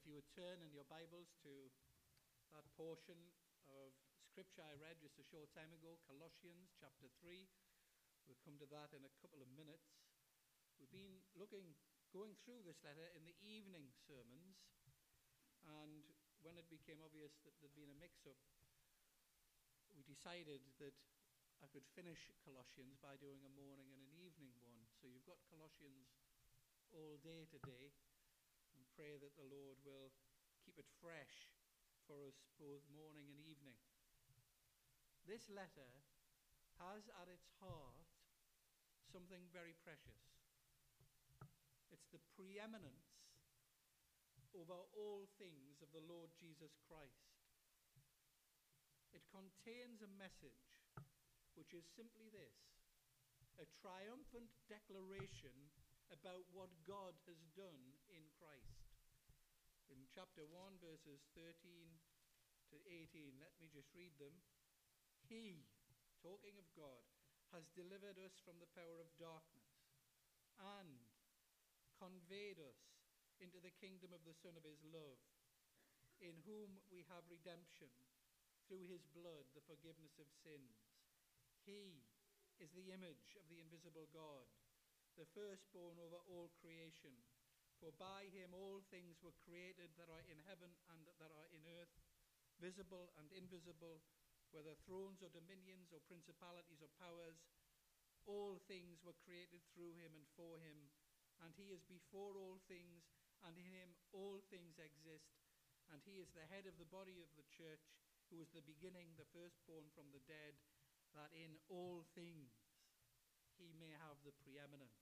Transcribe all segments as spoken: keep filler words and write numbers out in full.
If you would turn in your Bibles to that portion of Scripture I read just a short time ago, Colossians chapter three. We'll come to that in a couple of minutes. We've been looking, going through this letter in the evening sermons, and when it became obvious that there'd been a mix-up, we decided that I could finish Colossians by doing a morning and an evening one. So you've got Colossians all day today, and pray that the Lord will keep it fresh for us both morning and evening. This letter has at its heart something very precious. It's the preeminence over all things of the Lord Jesus Christ. It contains a message which is simply this: a triumphant declaration about what God has done in Christ. In chapter one, verses thirteen to eighteen, let me just read them. He, talking of God, has delivered us from the power of darkness and conveyed us into the kingdom of the Son of his love, in whom we have redemption through his blood, the forgiveness of sins. He is the image of the invisible God, the firstborn over all creation. For by him all things were created that are in heaven and that are in earth, visible and invisible, whether thrones or dominions or principalities or powers. All things were created through him and for him, and he is before all things, and in him all things exist. And he is the head of the body of the church, who is the beginning, the firstborn from the dead, that in all things he may have the preeminence.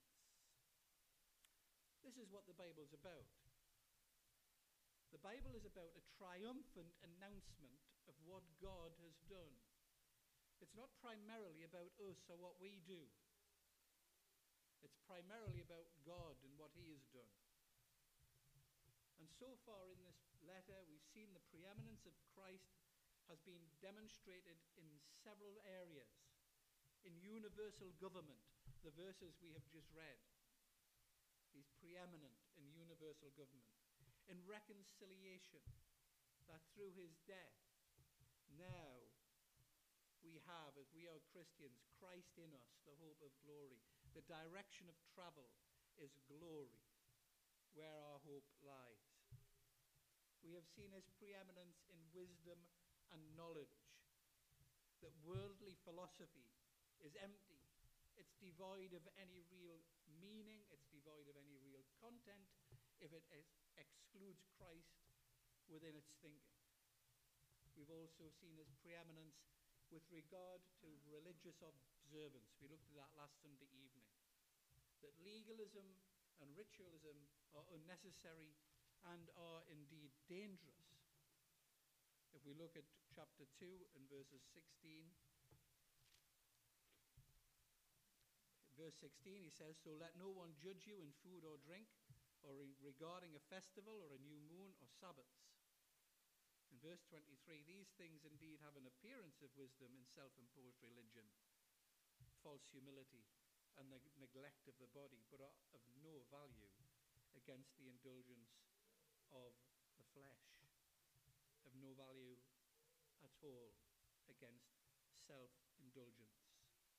This is what the Bible's about. The Bible is about a triumphant announcement of what God has done. It's not primarily about us or what we do. It's primarily about God and what he has done. And so far in this letter, we've seen the preeminence of Christ has been demonstrated in several areas. In universal government, the verses we have just read. He's preeminent in universal government. In reconciliation, that through his death, now we have, as we are Christians, Christ in us, the hope of glory. The direction of travel is glory, where our hope lies. We have seen his preeminence in wisdom and knowledge, that worldly philosophy is empty. It's devoid of any real meaning. It's devoid of any real content if it is, excludes Christ within its thinking. We've also seen his preeminence with regard to religious observance. We looked at that last Sunday evening. That legalism and ritualism are unnecessary and are indeed dangerous. If we look at chapter two and verses sixteen, verse sixteen, he says, "So let no one judge you in food or drink, or in regarding a festival or a new moon or Sabbaths." In verse twenty-three, "These things indeed have an appearance of wisdom in self-imposed religion, false humility, and the neglect of the body, but are of no value against the indulgence of the flesh." Of no value at all against self-indulgence.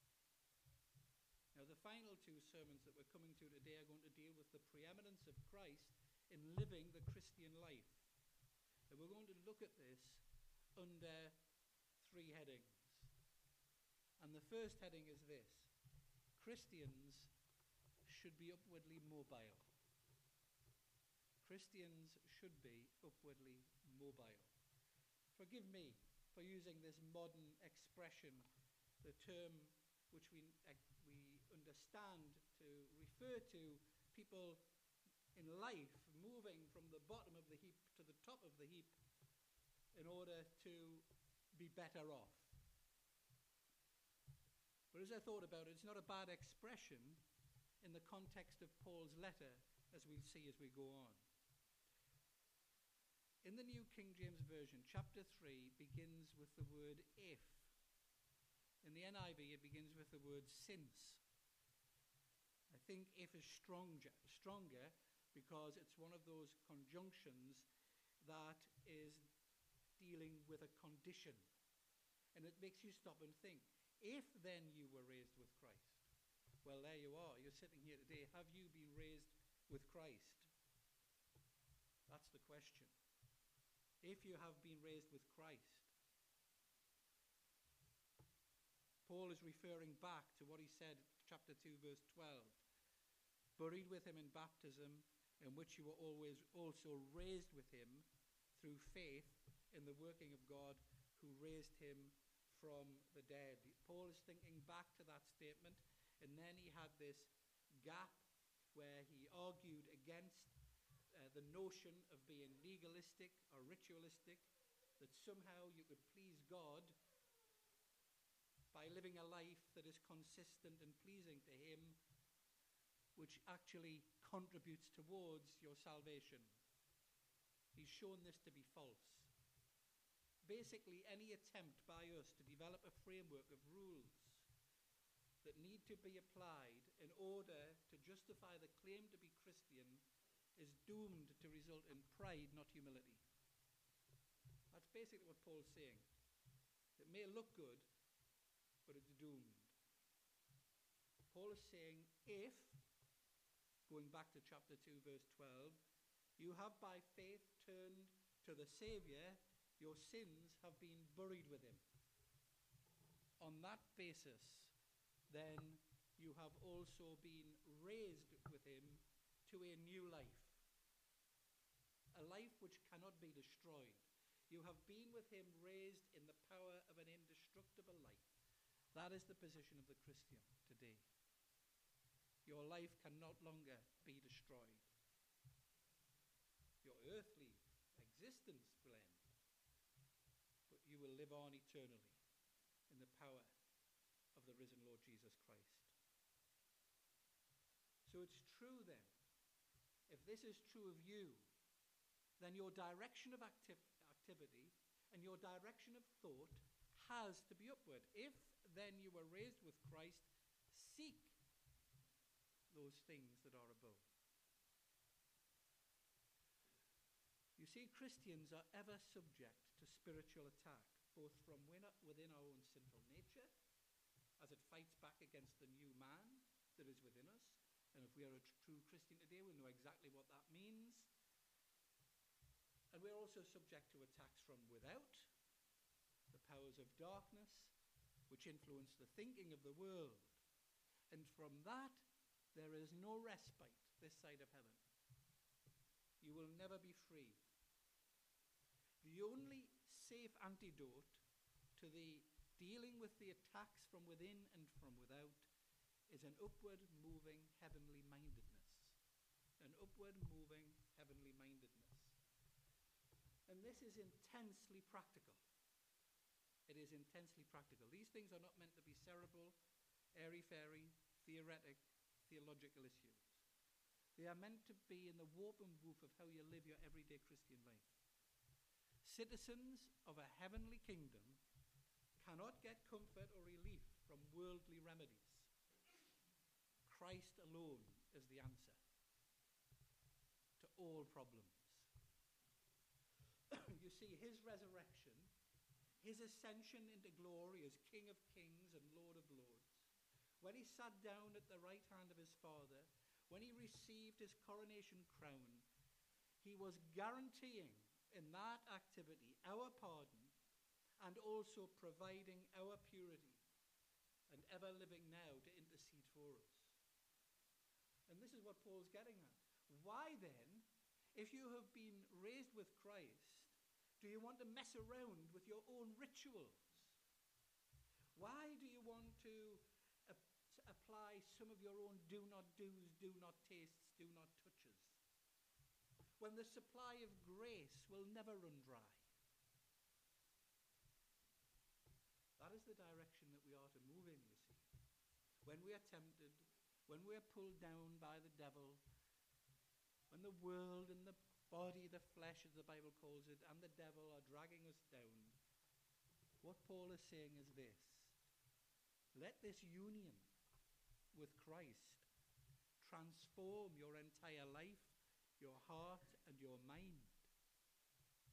Now, the final two sermons that we're coming to today are going to deal with the preeminence of Christ in living the Christian life. And we're going to look at this under three headings. And the first heading is this: Christians should be upwardly mobile. Christians should be upwardly mobile. Forgive me for using this modern expression, the term which we, uh, we understand to refer to people in life moving from the bottom of the heap to the top of the heap in order to be better off. But as I thought about it, it's not a bad expression in the context of Paul's letter, as we'll see as we go on. In the New King James Version, chapter three begins with the word if. In the N I V, it begins with the word since. I think if is stronger, stronger because it's one of those conjunctions that is dealing with a condition. And it makes you stop and think, if then you were raised with Christ, well, there you are. You're sitting here today. Have you been raised with Christ? That's the question. If you have been raised with Christ, Paul is referring back to what he said, chapter two, verse twelve. Buried with him in baptism, in which you were always also raised with him through faith in the working of God who raised him from the dead. Paul is thinking back to that statement, and then he had this gap where he argued against uh, the notion of being legalistic or ritualistic, that somehow you could please God by living a life that is consistent and pleasing to him, which actually contributes towards your salvation. He's shown this to be false. Basically, any attempt by us to develop a framework of rules that need to be applied in order to justify the claim to be Christian is doomed to result in pride, not humility. That's basically what Paul's saying. It may look good, but it's doomed. Paul is saying, if, going back to chapter two, verse twelve, you have by faith turned to the Saviour, your sins have been buried with him. On that basis, then you have also been raised with him to a new life, a life which cannot be destroyed. You have been with him raised in the power of an indestructible life. That is the position of the Christian today. Your life can no longer be destroyed. Your earthly existence will end, but you will live on eternally in the power of the risen Lord Jesus Christ. So it's true then, if this is true of you, then your direction of acti- activity and your direction of thought has to be upward. If then you were raised with Christ, seek those things that are above. You see, Christians are ever subject to spiritual attack, both from within our own sinful nature, as it fights back against the new man that is within us. And if we are a true Christian today, we know exactly what that means. And we're also subject to attacks from without, the powers of darkness, which influence the thinking of the world. And from that, there is no respite this side of heaven. You will never be free. The only safe antidote to the dealing with the attacks from within and from without is an upward moving heavenly mindedness. An upward moving heavenly mindedness. And this is intensely practical. It is intensely practical. These things are not meant to be cerebral, airy-fairy, theoretic, theological issues. They are meant to be in the warp and woof of how you live your everyday Christian life. Citizens of a heavenly kingdom cannot get comfort or relief from worldly remedies. Christ alone is the answer to all problems. You see, his resurrection, his ascension into glory as King of Kings and Lord of Lords, when he sat down at the right hand of his Father, when he received his coronation crown, he was guaranteeing in that activity our pardon and also providing our purity and ever living now to intercede for us. And this is what Paul's getting at. Why then, if you have been raised with Christ, do you want to mess around with your own rituals? Why do you want to ap- apply some of your own do not do's, do not tastes, do not touches, when the supply of grace will never run dry? That is the direction that we are to move in, you see. When we are tempted, when we are pulled down by the devil, when the world and the body, the flesh, as the Bible calls it, and the devil are dragging us down, what Paul is saying is this: let this union with Christ transform your entire life, your heart, and your mind.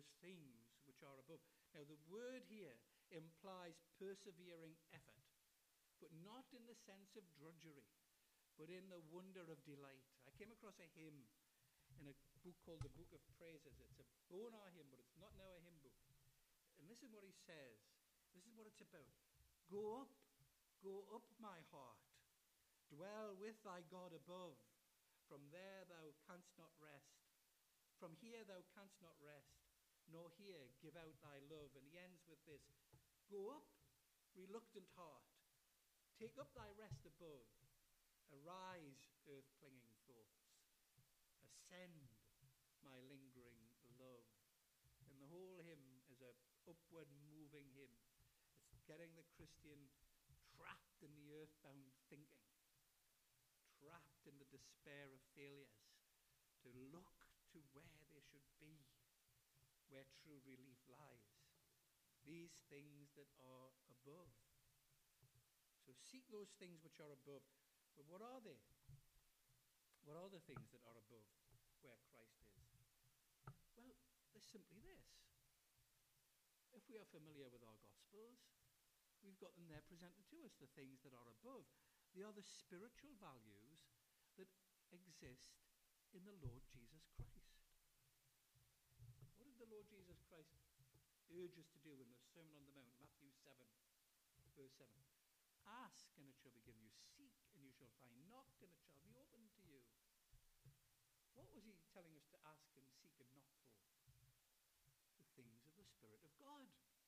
those things which are above. Now, the word here implies persevering effort, but not in the sense of drudgery, but in the wonder of delight. I came across a hymn in a book called the Book of Praises. It's a Bonar hymn, but it's not now a hymn book. And listen what he says. This is what it's about. Go up, go up, my heart. Dwell with thy God above. From there thou canst not rest. From here thou canst not rest, nor here give out thy love. And he ends with this. Go up, reluctant heart. Take up thy rest above. Arise, earth-clinging thoughts. Ascend, my lingering love. And the whole hymn is a upward moving hymn. It's getting the Christian trapped in the earthbound thinking, trapped in the despair of failures, to look to where they should be, where true relief lies. These things that are above. So seek those things which are above. But what are they? What are the things that are above where Christ is? Well, they're simply this. If we are familiar with our Gospels, we've got them there presented to us, the things that are above. They are the spiritual values that exist in the Lord Jesus Christ. What did the Lord Jesus Christ urge us to do in the Sermon on the Mount, Matthew seven, verse seven? Ask, and it shall be given you. Seek, and you shall find. Knock, and it shall be opened to you. What was he telling us to ask and seek and knock for? The things of the Spirit of God.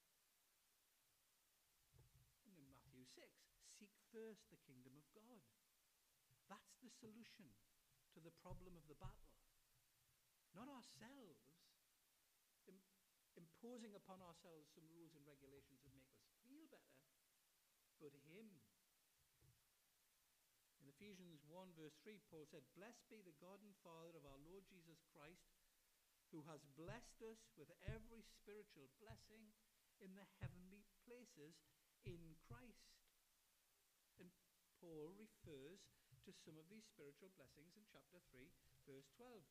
And in Matthew six, seek first the kingdom of God. That's the solution to the problem of the battle. Not ourselves, im- imposing upon ourselves some rules and regulations that make us feel better, but him. In Ephesians one verse three, Paul said, Blessed be the God and Father of our Lord Jesus Christ, who has blessed us with every spiritual blessing in the heavenly places in Christ. And Paul refers to some of these spiritual blessings in chapter three, verse twelve.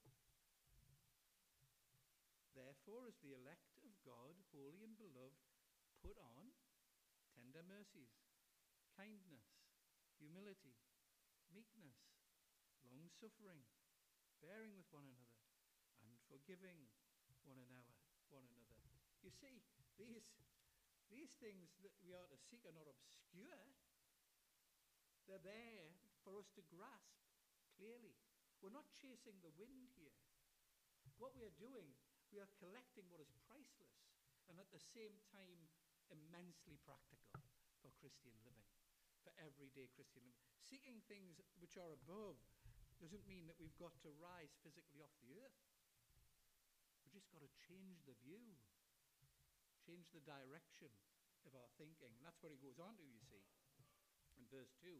Therefore, as the elect of God, holy and beloved, put on tender mercies, kindness, humility, meekness, long-suffering, bearing with one another, and forgiving one another. One another. You see, these, these things that we are to seek are not obscure. They're there for us to grasp clearly. We're not chasing the wind here. What we are doing, we are collecting what is priceless and at the same time immensely practical for Christian living, for everyday Christian living. Seeking things which are above doesn't mean that we've got to rise physically off the earth. We've just got to change the view, change the direction of our thinking. And that's what he goes on to, you see, in verse two.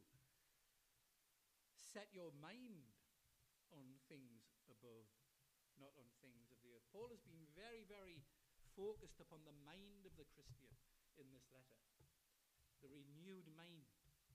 Set your mind on things above, not on things of the earth. Paul has been very, very focused upon the mind of the Christian in this letter, the renewed mind.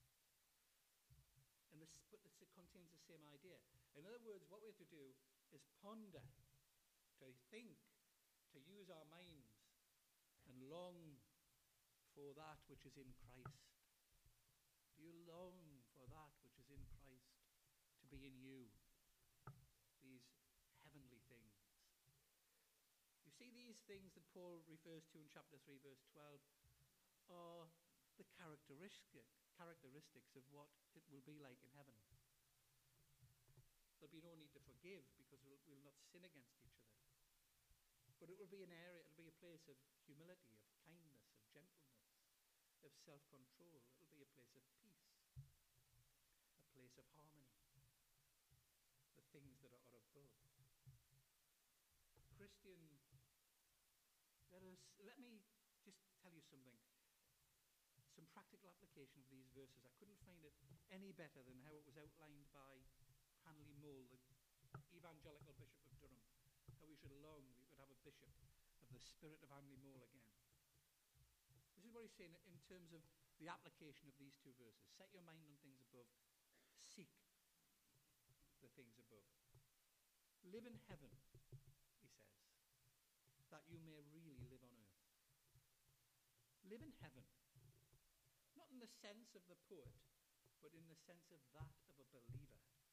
And this, but this, it contains the same idea. In other words, what we have to do is ponder, to think, to use our minds, and long for that which is in Christ. Do you long for that which is in Christ to be in you? These heavenly things. You see, these things that Paul refers to in chapter three, verse twelve, are the characteristic, characteristics of what it will be like in heaven. There'll be no need to forgive because we'll, we'll not sin against each other. But it will be an area, it'll be a place of humility, of kindness, of gentleness, of self-control. It'll be a place of peace, a place of harmony, the things that are above. Christian, let us, let me just tell you something. Some practical application of these verses. I couldn't find it any better than how it was outlined by Hanley Mole, the evangelical Bishop of Durham. How we should long we could have a bishop of the spirit of Hanley Mole again. This is what he's saying in terms of the application of these two verses. Set your mind on things above. Seek the things above. Live in heaven, he says, that you may really live on earth. Live in heaven. Not in the sense of the poet, but in the sense of that of a believer.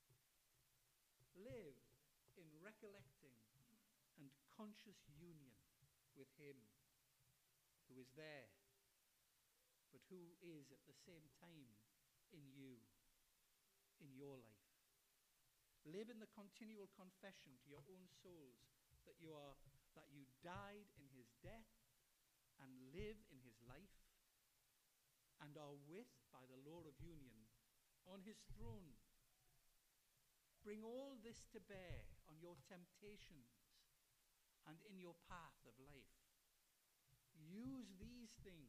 Live in recollecting and conscious union with him who is there, but who is at the same time in you, in your life. Live in the continual confession to your own souls that you are that you died in his death and live in his life and are with by the Lord of union on his throne. Bring all this to bear on your temptations and in your path of life. Use these things.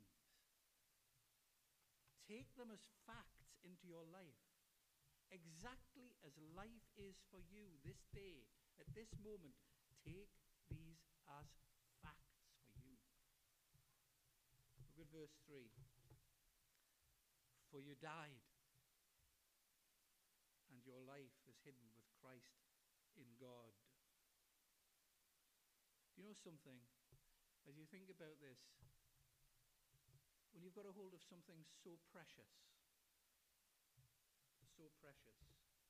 Take them as facts into your life, exactly as life is for you this day, at this moment. Take these as facts for you. Look at verse three. For you died, and your life is hidden with Christ in God. Do you know something? As you think about this, when you've got a hold of something so precious, so precious,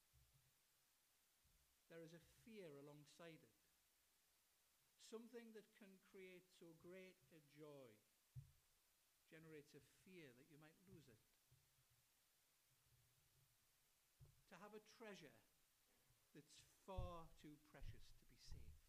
there is a fear alongside it. Something that can create so great a joy generates a fear that you might lose it. To have a treasure that's far too precious to be safe.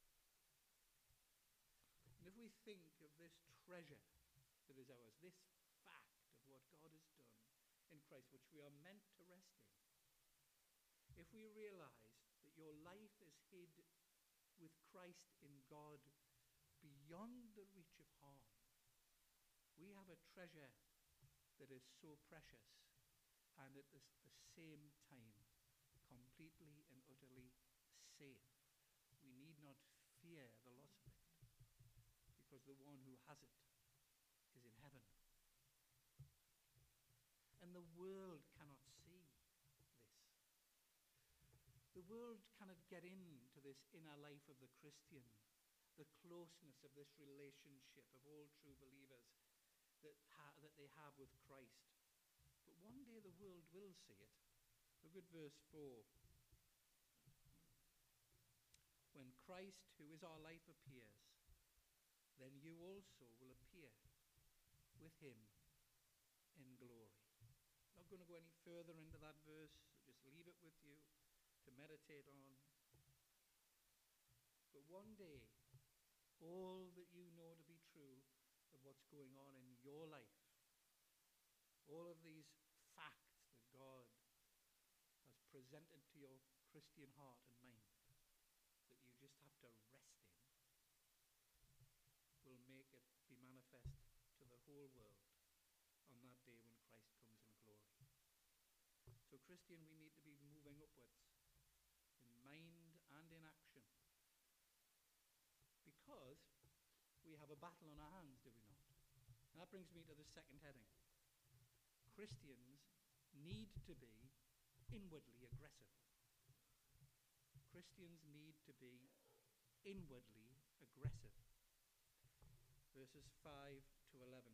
And if we think of this treasure that is ours, this fact of what God has done in Christ, which we are meant to rest in, if we realize that your life is hid with Christ in God beyond the reach of harm, we have a treasure that is so precious and at the, the same time completely and utterly safe. We need not fear the loss of it, because the one who has it is in heaven. And the world cannot see this. The world cannot get into this inner life of the Christian, the closeness of this relationship of all true believers that, ha- that they have with Christ. But one day the world will see it. Look at verse four. When Christ, who is our life, appears, then you also will appear with him in glory. I'm not going to go any further into that verse, so just leave it with you to meditate on. But one day, all that you know to be true of what's going on in your life, all of these facts that God has presented to your Christian heart and mind, that you just have to rest in, will make it be manifest to the whole world on that day when Christ comes in glory. So, Christian, we need to be moving upwards in mind and in action, because we have a battle on our hands, do we not? And that brings me to the second heading. Christians need to be inwardly aggressive. Christians need to be inwardly aggressive. Verses five to eleven.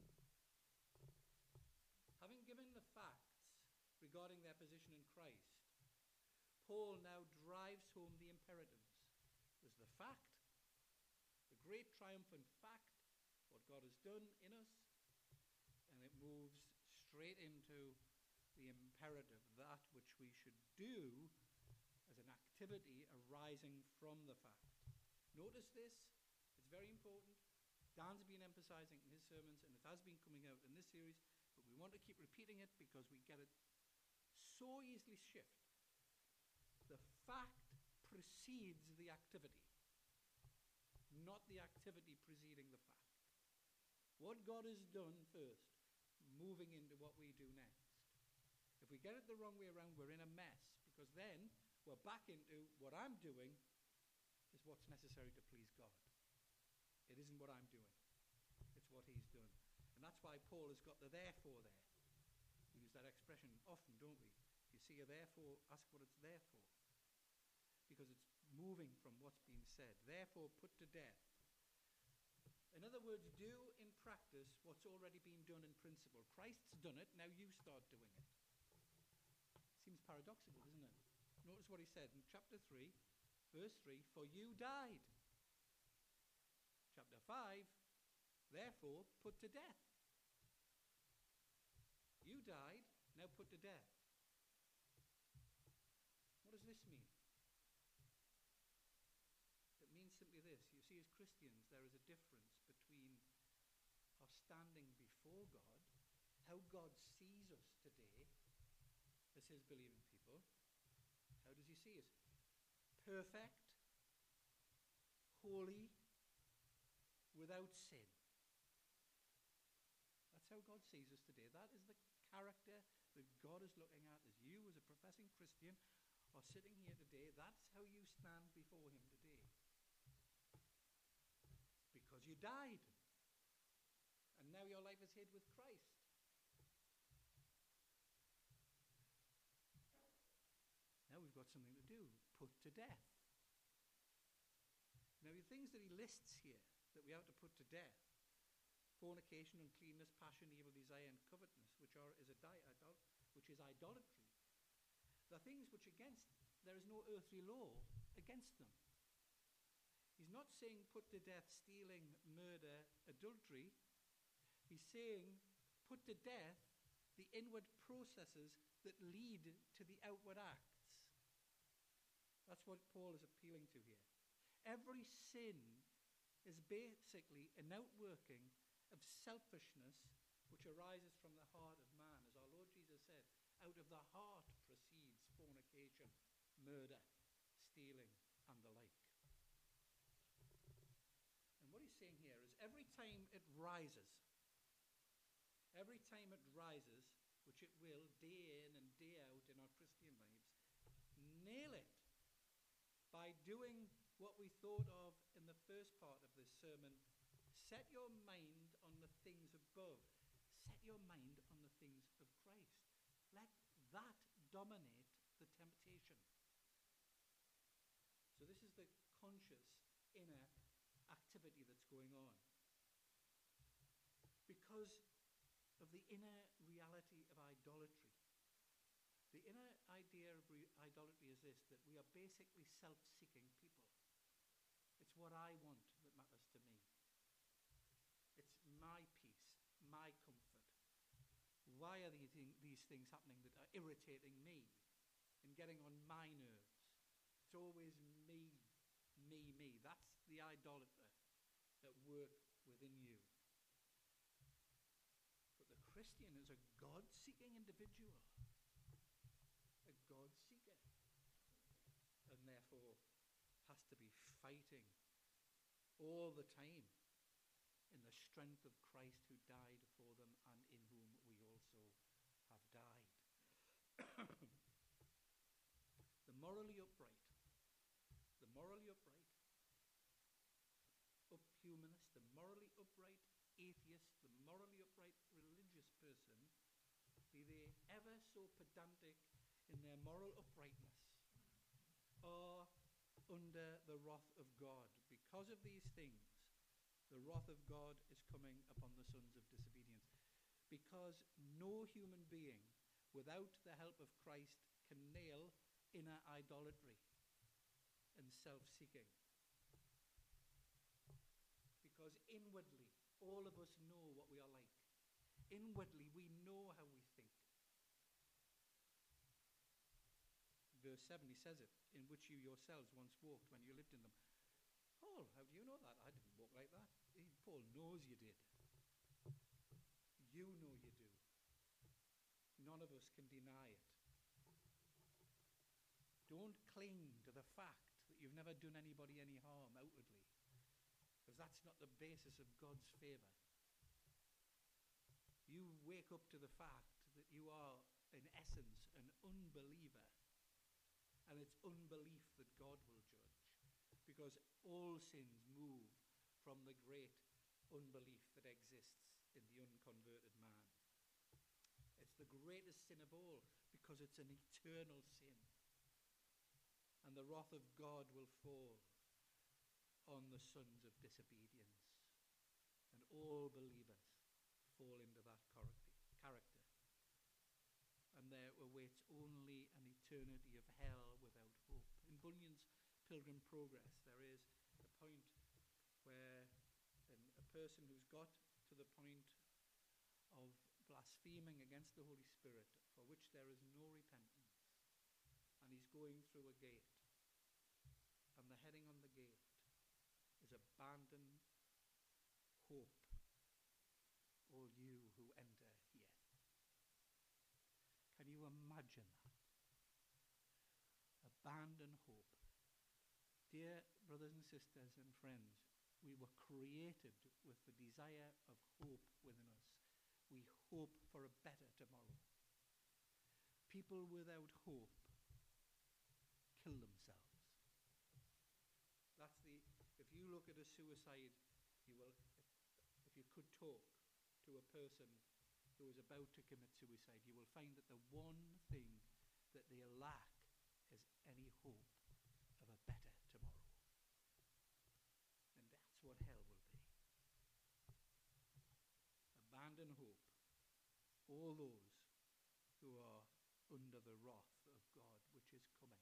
Having given the facts regarding their position in Christ, Paul now drives home the imperatives. There's the fact, the great triumphant fact, what God has done in us, and it moves straight into the imperative, that which we should do as an activity arising from the fact. Notice this, it's very important. Dan's been emphasizing in his sermons, and it has been coming out in this series, but we want to keep repeating it because we get it so easily shift. The fact precedes the activity, not the activity preceding the fact. What God has done first, moving into what we do next. If we get it the wrong way around, we're in a mess, because then we're back into what I'm doing is what's necessary to please God. It isn't what I'm doing. It's what he's done. And that's why Paul has got the therefore there. We use that expression often, don't we? If you see a therefore, ask what it's there for. Because it's moving from what's been said. Therefore, put to death In other words, do in practice what's already been done in principle. Christ's done it, now you start doing it. Seems paradoxical, doesn't it? Notice what he said in chapter three, verse three, for you died. Chapter five, therefore put to death. You died, now put to death. What does this mean? It means simply this. You see, as Christians, there is a difference between our standing before God, how God sees us today as his believing people. How does he see us? Perfect, holy, without sin. That's how God sees us today. That is the character that God is looking at as you, as a professing Christian, are sitting here today. That's how you stand before him today. Because you died. And now your life is hid with Christ. Now we've got something to do. Put to death. Now the things that he lists here that we have to put to death: fornication, uncleanness, passion, evil desire, and covetousness, which are is a di- idol- which is idolatry. The things which against there is no earthly law against them. He's not saying put to death stealing, murder, adultery. He's saying put to death the inward processes that lead to the outward acts. That's what Paul is appealing to here. Every sin is basically an outworking of selfishness which arises from the heart of man. As our Lord Jesus said, out of the heart proceeds fornication, murder, stealing, and the like. And what he's saying here is every time it rises, every time it rises, which it will day in and day out in our Christian lives, nail it by doing what we thought of in the first part of this sermon. Set your mind on the things above. Set your mind on the things of Christ. Let that dominate the temptation. So this is the conscious inner activity that's going on. Because of the inner reality of idolatry. The inner idea of re- idolatry is this, that we are basically self-seeking people. It's what I want that matters to me. It's my peace, my comfort. Why are these, these things happening that are irritating me and getting on my nerves? It's always me, me, me. That's the idolater at work within you. But the Christian is a God-seeking individual, a God-seeker, and therefore has to be fighting all the time in the strength of Christ who died for them and in whom we also have died. The morally upright, the morally upright, up-humanist, the morally upright atheist, the morally upright religious person, be they ever so pedantic in their moral uprightness, are under the wrath of God. Because of these things, the wrath of God is coming upon the sons of disobedience. Because no human being, without the help of Christ, can nail inner idolatry and self-seeking. Because inwardly, all of us know what we are like. Inwardly, we know how we think. Verse seven, he says it, in which you yourselves once walked when you lived in them. Paul, how do you know that? I didn't walk like that. He, Paul knows you did. You know you do. None of us can deny it. Don't cling to the fact that you've never done anybody any harm outwardly, because that's not the basis of God's favor. You wake up to the fact that you are, in essence, an unbeliever. And it's unbelief that God will judge. Because all sins move from the great unbelief that exists in the unconverted man. It's the greatest sin of all because it's an eternal sin. And the wrath of God will fall on the sons of disobedience. all believers fall into that character. And there awaits only an eternity of hell without hope. In Bunyan's Pilgrim Progress, there is a point where an, a person who's got to the point of blaspheming against the Holy Spirit, for which there is no repentance, and he's going through a gate, and the heading on the gate is "Abandon hope, all you who enter here." Can you imagine that? Abandon hope. Dear brothers and sisters and friends, we were created with the desire of hope within us. We hope for a better tomorrow. People without hope kill themselves. That's the, if you look at a suicide, you will, if, if you could talk to a person who is about to commit suicide, you will find that the one thing that they lack is any hope of a better tomorrow. And that's what hell will be. Abandon hope, all those who are under the wrath of God, which is coming.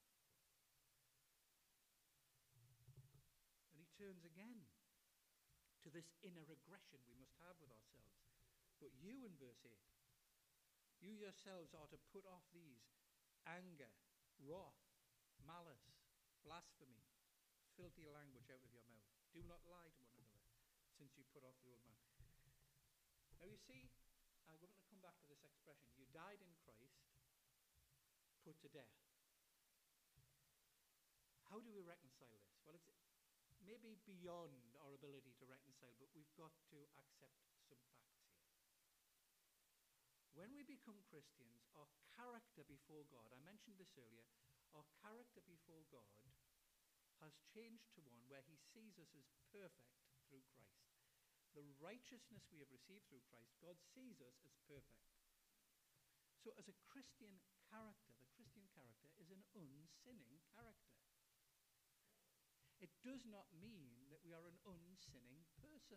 And he turns again to this inner aggression we must have with ourselves. But you, in verse eight, you yourselves are to put off these: anger, wrath, malice, blasphemy, filthy language out of your mouth. Do not lie to one another, since you put off the old man. Now you see, I'm going to come back to this expression. You died in Christ, put to death. How do we reconcile this? Well, it's maybe beyond our ability to reconcile, but we've got to accept some facts here. When we become Christians, our character before God, I mentioned this earlier, our character before God has changed to one where he sees us as perfect through Christ. The righteousness we have received through Christ, God sees us as perfect. So as a Christian character, the Christian character is an unsinning character. It does not mean that we are an unsinning person.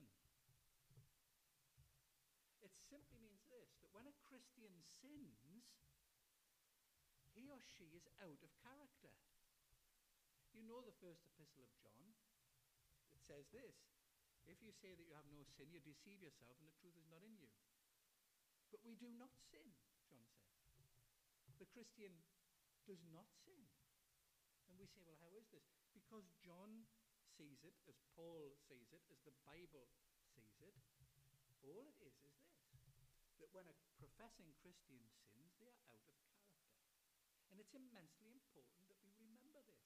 It simply means this, that when a Christian sins, he or she is out of character. You know the first epistle of John. It says this: if you say that you have no sin, you deceive yourself and the truth is not in you. But we do not sin, John said. The Christian does not sin. And we say, well, how is this? Because John sees it, as Paul sees it, as the Bible sees it. All it is is this, that when a professing Christian sins, they are out of character. And it's immensely important that we remember this.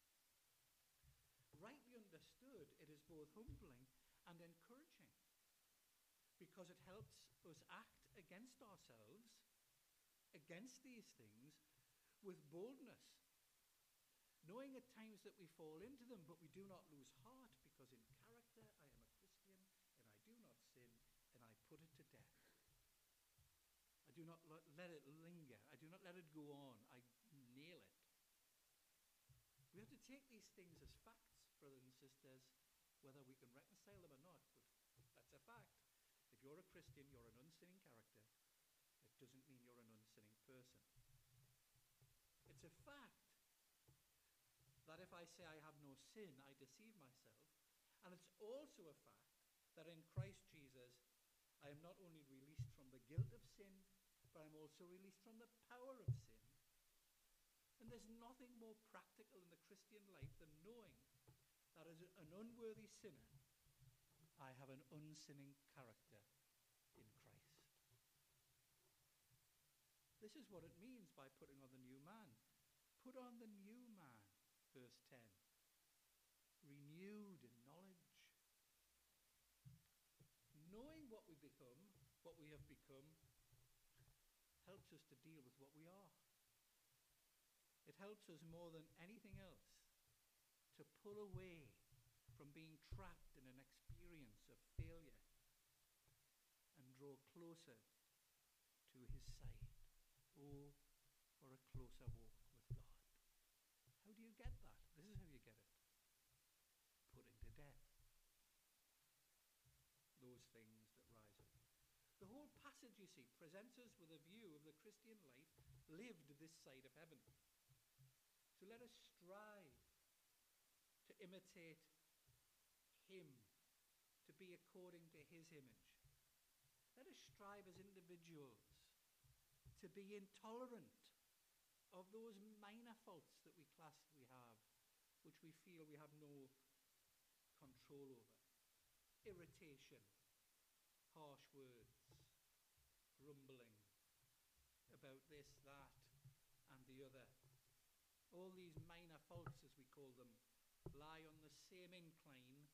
Rightly understood, it is both humbling and encouraging, because it helps us act against ourselves, against these things, with boldness, knowing at times that we fall into them, but we do not lose heart, because in character I am a Christian, and I do not sin, and I put it to death. I do not let it linger. I do not let it go on. I nail it. We have to take these things as facts, brothers and sisters, whether we can reconcile them or not, but that's a fact. If you're a Christian, you're an unsinning character. It doesn't mean you're an unsinning person. It's a fact that if I say I have no sin, I deceive myself. And it's also a fact that in Christ Jesus, I am not only released from the guilt of sin, but I'm also released from the power of sin. And there's nothing more practical in the Christian life than knowing that as an unworthy sinner, I have an unsinning character in Christ. This is what it means by putting on the new man. Put on the new man, verse ten. Renewed in knowledge. Knowing what we become, what we have become, helps us to deal with what we are. It helps us more than anything else to pull away from being trapped in an experience of failure and draw closer to his side. Oh, for a closer walk with God. How do you get that? This is how you get it. Putting to death those things passage, you see, presents us with a view of the Christian life lived this side of heaven. So let us strive to imitate him, to be according to his image. Let us strive as individuals to be intolerant of those minor faults that we class we have, which we feel we have no control over. Irritation, harsh words, grumbling about this, that, and the other. All these minor faults, as we call them, lie on the same incline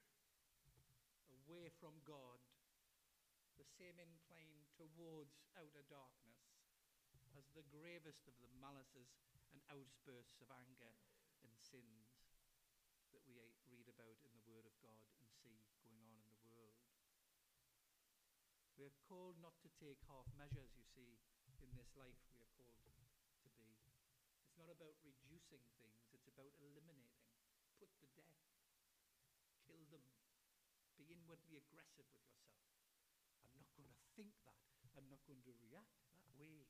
away from God, the same incline towards outer darkness, as the gravest of the malices and outbursts of anger and sins that we read about in the Word of God and see going on in the world. We are called not to take half measures, you see, in this life we are called to be. It's not about reducing things, it's about eliminating. Put to death. Kill them. Be inwardly aggressive with yourself. I'm not going to think that. I'm not going to react that way.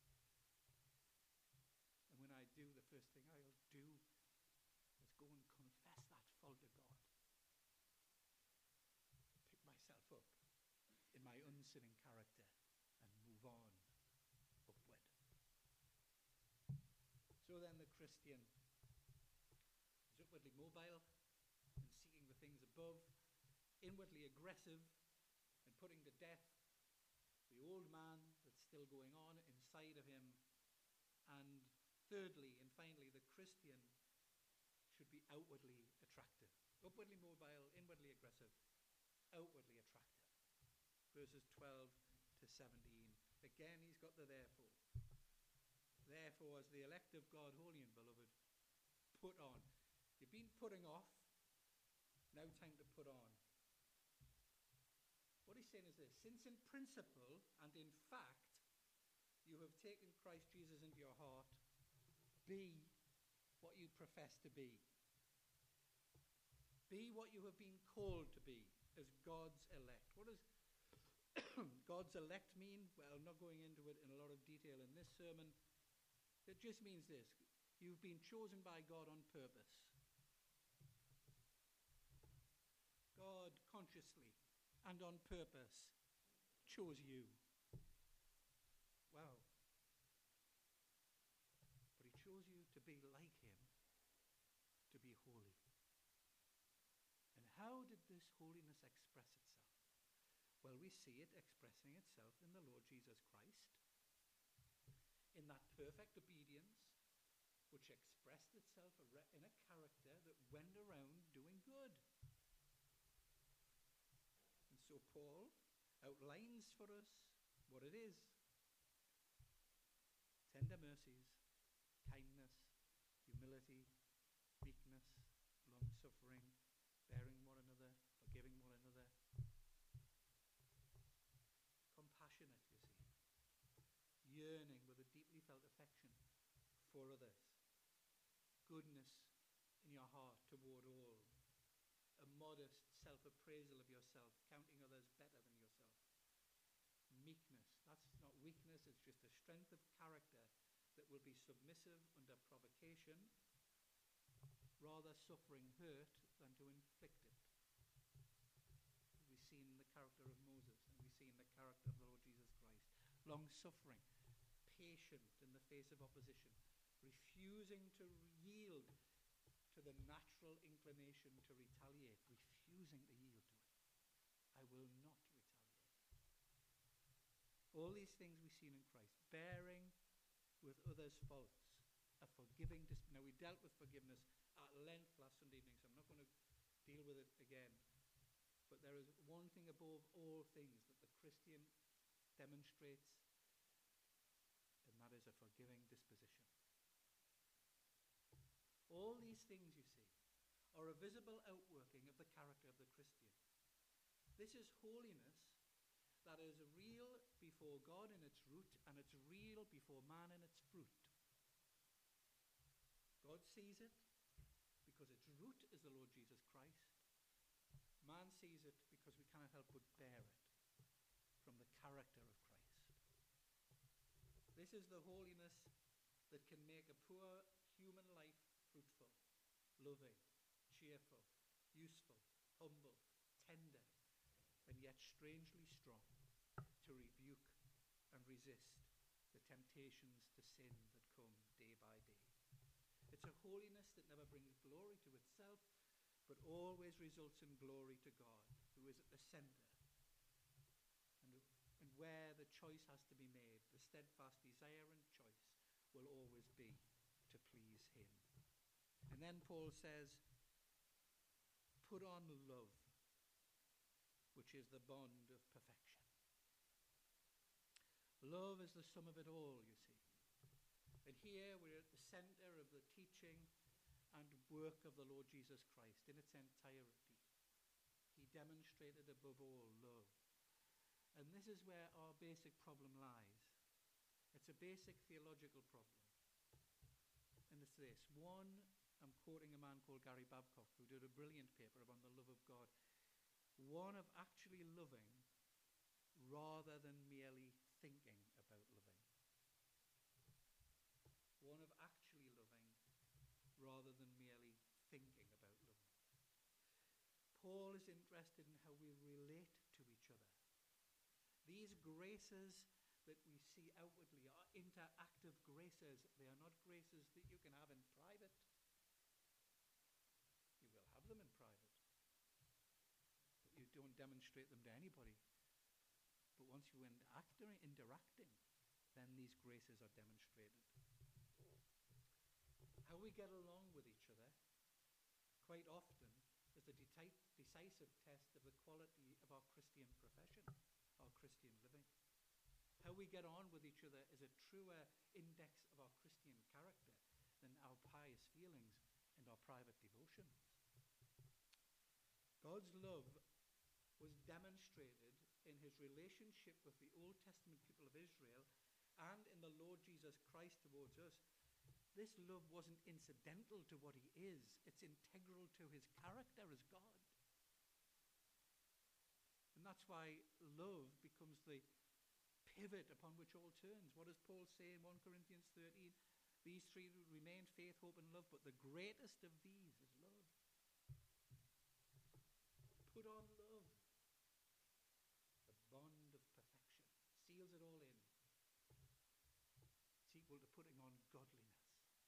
And when I do, the first thing I'll do is go and confess that fault to God. Pick myself up in my unsinning character and move on upward. So then the Christian is upwardly mobile and seeking the things above, inwardly aggressive and putting to death the old man that's still going on inside of him. And thirdly and finally, the Christian should be outwardly attractive. Upwardly mobile, inwardly aggressive, outwardly attractive. Verses twelve to seventeen. Again, he's got the therefore. Therefore, as the elect of God, holy and beloved, put on. You've been putting off, now time to put on. What he's saying is this: since in principle and in fact you have taken Christ Jesus into your heart, be what you profess to be. Be what you have been called to be as God's elect. What does God's elect mean? Well, I'm not going into it in a lot of detail in this sermon. It just means this: you've been chosen by God on purpose. God consciously and on purpose chose you. Wow. But he chose you to be like him, to be holy. And how did this holiness express itself? Well, we see it expressing itself in the Lord Jesus Christ, in that perfect obedience which expressed itself in a character that went around doing good. And so Paul outlines for us what it is. Tender mercies, kindness, humility, meekness, long-suffering, bearing one another, forgiving one another. Compassionate, you see. Yearning with a deeply felt affection for others. Goodness in your heart toward all. A modest self-appraisal of yourself, counting others better than yourself. Meekness, that's not weakness, it's just a strength of character that will be submissive under provocation, rather suffering hurt than to inflict it. As we see in the character of Moses, and we see in the character of the Lord Jesus Christ. Long-suffering, patient in the face of opposition, refusing to yield to the natural inclination to retaliate, refusing to yield to it. I will not retaliate. All these things we see in Christ, bearing with others' faults, a forgiving dis- now we dealt with forgiveness at length last Sunday evening, so I'm not going to deal with it again. But there is one thing above all things that the Christian demonstrates, and that is a forgiving disposition. All these things, you see, are a visible outworking of the character of the Christian. This is holiness that is real before God in its root, and it's real before man in its fruit. God sees it because its root is the Lord Jesus Christ. Man sees it because we cannot help but bear it from the character of Christ. This is the holiness that can make a poor human life fruitful, loving, cheerful, useful, humble, tender, and yet strangely strong to rebuke and resist the temptations to sin that come day by day. It's a holiness that never brings glory to itself, but always results in glory to God, who is at the center, and, and where the choice has to be made. The steadfast desire and choice will always be to please him. And then Paul says, put on love, which is the bond of perfection. Love is the sum of it all, you see. And here we're at the center of the teaching and work of the Lord Jesus Christ in its entirety. He demonstrated above all love. And this is where our basic problem lies. It's a basic theological problem. And it's this. One, I'm quoting a man called Gary Babcock, who did a brilliant paper on the love of God. One of actually loving rather than merely thinking about loving. One of actually loving rather than merely thinking about loving. Paul is interested in how we relate to each other. These graces that we see outwardly are interactive graces. They are not graces that you can have in private. You will have them in private, but you don't demonstrate them to anybody. But once you end acting, interacting, then these graces are demonstrated. How we get along with each other, quite often, is the deti- decisive test of the quality of our Christian profession, our Christian living. How we get on with each other is a truer index of our Christian character than our pious feelings and our private devotions. God's love was demonstrated in his relationship with the Old Testament people of Israel and in the Lord Jesus Christ towards us. This love wasn't incidental to what he is. It's integral to his character as God. And that's why love becomes the pivot upon which all turns. What does Paul say in First Corinthians thirteen? These three remain, faith, hope, and love, but the greatest of these is love. Put on love. The bond of perfection. Seals it all in. It's equal to putting on godliness.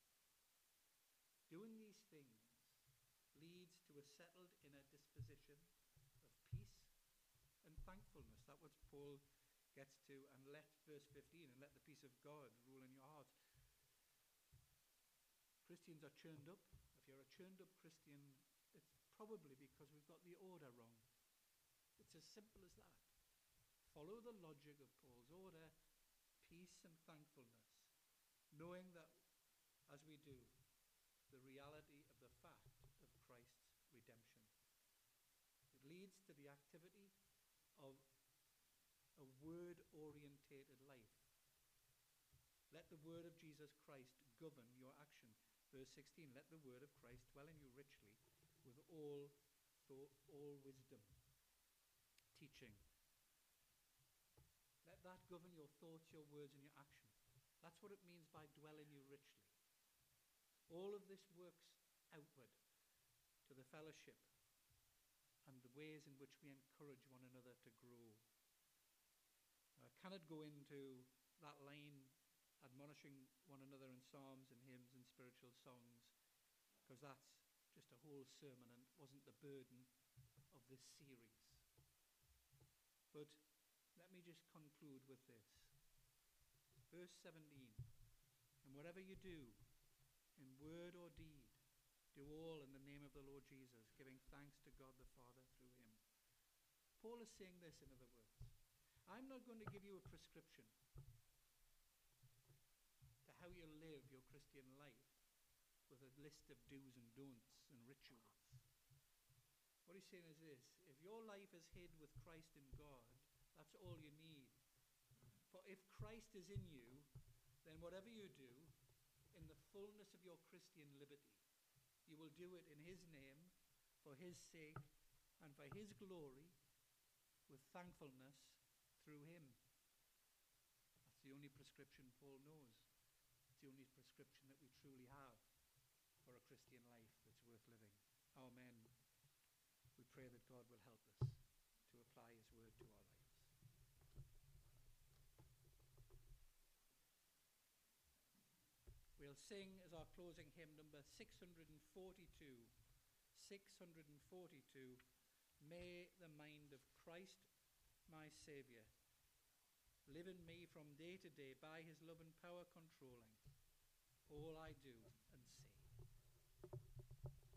Doing these things leads to a settled inner disposition of peace and thankfulness. That's what Paul gets to, and let, verse fifteen, and let the peace of God rule in your hearts. Christians are churned up. If you're a churned up Christian, it's probably because we've got the order wrong. It's as simple as that. Follow the logic of Paul's order, peace and thankfulness, knowing that as we do, the reality of the fact of Christ's redemption. It leads to the activity of a word-orientated life. Let the word of Jesus Christ govern your action. Verse sixteen, let the word of Christ dwell in you richly with all thought, all wisdom, teaching. Let that govern your thoughts, your words, and your action. That's what it means by dwell in you richly. All of this works outward to the fellowship and the ways in which we encourage one another to grow. I cannot go into that line, admonishing one another in psalms and hymns and spiritual songs, because that's just a whole sermon and wasn't the burden of this series. But let me just conclude with this. Verse seventeen, and whatever you do, in word or deed, do all in the name of the Lord Jesus, giving thanks to God the Father through him. Paul is saying this in other words. I'm not going to give you a prescription to how you live your Christian life with a list of do's and don'ts and rituals. What he's saying is this: if your life is hid with Christ in God, that's all you need. For if Christ is in you, then whatever you do, in the fullness of your Christian liberty, you will do it in his name, for his sake, and for his glory, with thankfulness through him. the only prescription Paul knows. It's the only prescription that we truly have for a Christian life that's worth living. Amen. We pray that God will help us to apply his word to our lives. We'll sing as our closing hymn number six hundred forty-two. six hundred forty-two. May the mind of Christ, my Saviour, live in me from day to day, by his love and power controlling all I do and say.